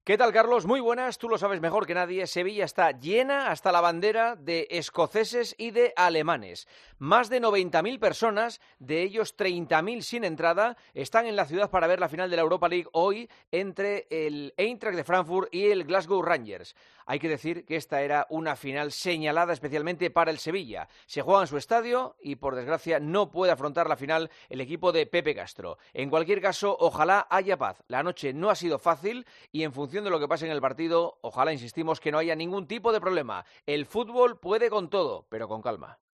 ¿Qué tal, Carlos? Muy buenas, tú lo sabes mejor que nadie. Sevilla está llena hasta la bandera de escoceses y de alemanes. Más de 90.000 personas, de ellos 30.000 sin entrada, están en la ciudad para ver la final de la Europa League hoy entre el Eintracht de Frankfurt y el Glasgow Rangers. Hay que decir que esta era una final señalada especialmente para el Sevilla. Se juega en su estadio y, por desgracia, no puede afrontar la final el equipo de Pepe Castro. En cualquier caso, ojalá haya paz. La noche no ha sido fácil y en función de lo que pase en el partido, ojalá, insistimos, que no haya ningún tipo de problema. El fútbol puede con todo, pero con calma.